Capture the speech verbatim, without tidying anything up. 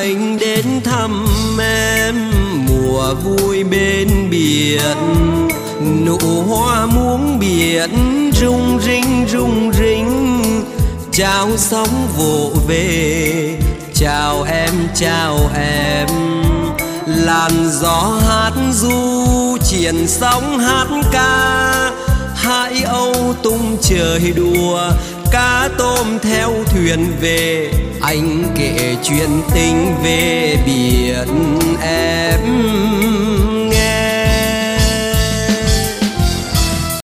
anh đến thăm em mùa vui bên biển, nụ hoa muống biển rung rinh rung rinh. Chào sóng vỗ về, chào em chào em, làn gió hát du triển sóng hát ca. Hải âu tung trời đùa, cá tôm theo thuyền về, anh kể chuyện tình về biển em.